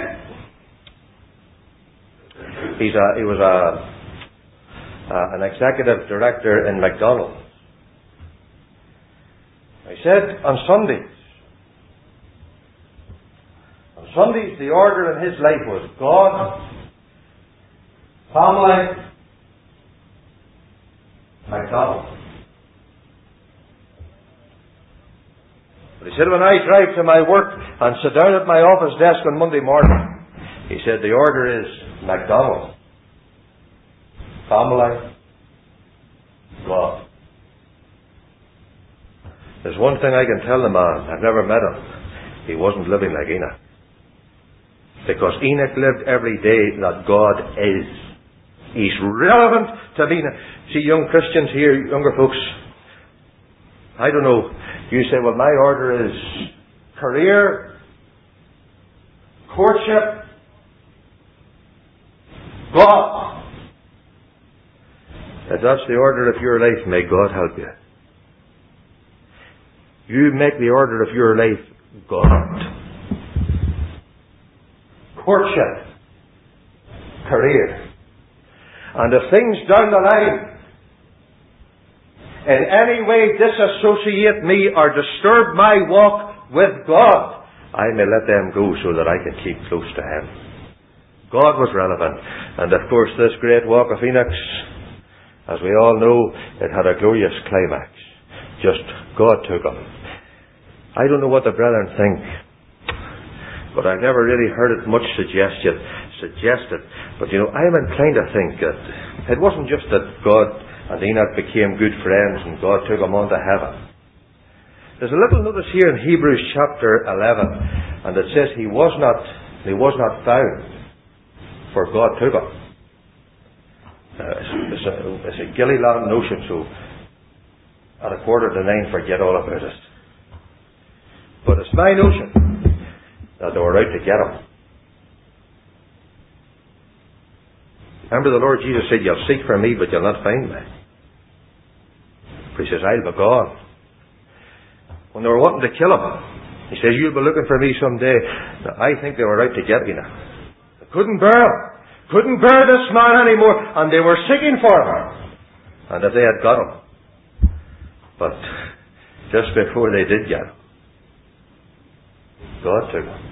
he's a, he was a, a an executive director in McDonald's. He said, on Sundays, on Sundays the order in his life was God, family, McDonald's. But he said, when I drive to my work and sit down at my office desk on Monday morning, he said, the order is McDonald's, family, God. There's one thing I can tell the man, I've never met him, he wasn't living like Enoch. Because Enoch lived every day that God is. He's relevant to me. See, young Christians here, younger folks, I don't know, you say, well, my order is career, courtship, God. If that's the order of your life, may God help you. You make the order of your life God. Courtship, career. And if things down the line in any way disassociate me or disturb my walk with God, I may let them go so that I can keep close to Him. God was relevant. And of course this great walk of Enoch's, as we all know, it had a glorious climax. Just God took him. I don't know what the brethren think, but I've never really heard it much suggested. suggested. But you know, I'm inclined to think that it wasn't just that God and Enoch became good friends and God took him on to heaven. There's a little notice here in Hebrews chapter eleven, and it says he was not he was not found, for God took him. Uh, it's, it's, a, it's a Gilliland notion, so at a quarter to nine, forget all about it. But it's my notion that they were out to get him. Remember, the Lord Jesus said, you'll seek for me, but you'll not find me. For He says, I'll be gone. When they were wanting to kill him, He says, you'll be looking for me someday. Now, I think they were out to get me now. They couldn't bear him. Couldn't bear this man anymore. And they were seeking for him. And if they had got him. But just before they did get him, God took him.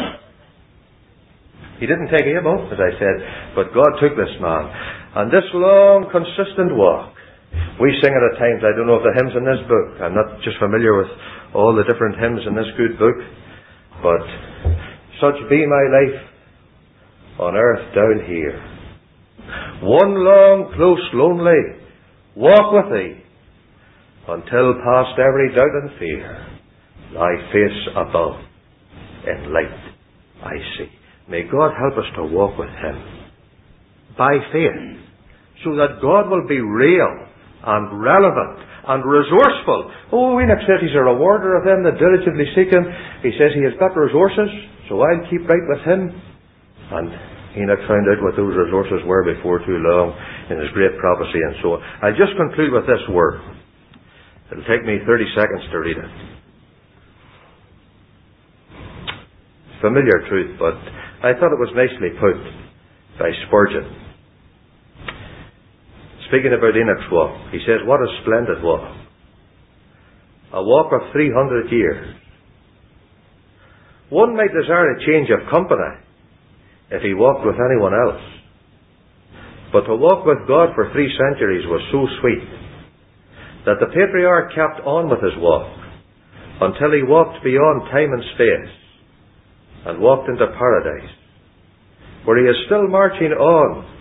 He didn't take him up, as I said, but God took this man. And this long, consistent walk, we sing it at times. I don't know if the hymns in this book, I'm not just familiar with all the different hymns in this good book, but such be my life on earth down here. One long, close, lonely walk with Thee, until past every doubt and fear, Thy face above in light I see. May God help us to walk with Him by faith, so that God will be real and relevant and resourceful. Oh, Enoch says He's a rewarder of them that diligently seek Him. He says He has got resources, so I'll keep right with Him. And Enoch found out what those resources were before too long in his great prophecy and so on. I'll just conclude with this word. It'll take me thirty seconds to read it. Familiar truth, but I thought it was nicely put by Spurgeon. Speaking about Enoch's walk, he says, what a splendid walk. A walk of three hundred years. One might desire a change of company if he walked with anyone else. But to walk with God for three centuries was so sweet that the patriarch kept on with his walk until he walked beyond time and space and walked into paradise, where he is still marching on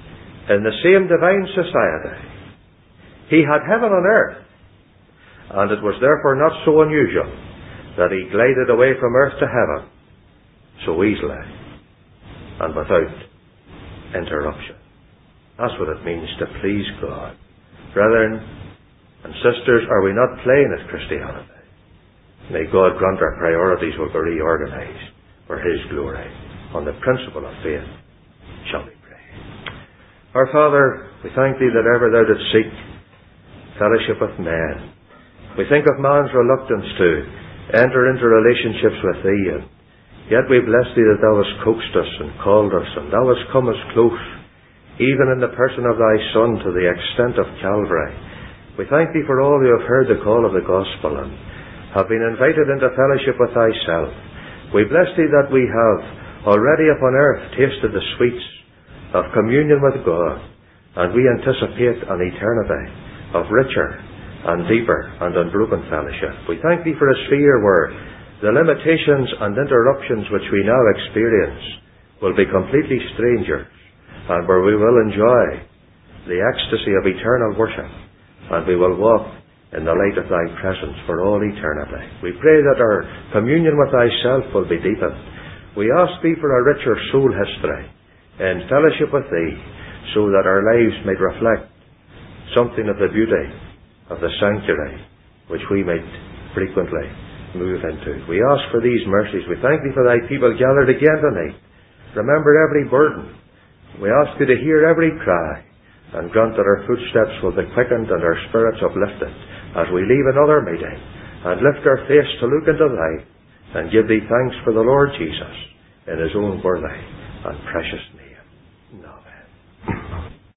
in the same divine society. He had heaven on earth, and it was therefore not so unusual that he glided away from earth to heaven so easily and without interruption. That's what it means to please God. Brethren and sisters, are we not playing at Christianity? May God grant our priorities will be reorganized for His glory on the principle of faith. Shall we pray? Our Father, we thank Thee that ever Thou didst seek fellowship with men. We think of man's reluctance to enter into relationships with Thee, and yet we bless Thee that Thou hast coaxed us and called us, and Thou hast come as close, even in the person of Thy Son, to the extent of Calvary. We thank Thee for all who have heard the call of the gospel and have been invited into fellowship with Thyself. We bless Thee that we have already upon earth tasted the sweets of communion with God, and we anticipate an eternity of richer and deeper and unbroken fellowship. We thank Thee for a sphere where the limitations and interruptions which we now experience will be completely strangers, and where we will enjoy the ecstasy of eternal worship, and we will walk in the light of Thy presence for all eternity. We pray that our communion with Thyself will be deepened. We ask Thee for a richer soul history in fellowship with Thee, so that our lives may reflect something of the beauty of the sanctuary which we might frequently move into. We ask for these mercies. We thank Thee for Thy people gathered again tonight. Remember every burden. We ask Thee to hear every cry, and grant that our footsteps will be quickened and our spirits uplifted as we leave another meeting, and lift our face to look into Thine, and give Thee thanks for the Lord Jesus in His own worthy and precious name.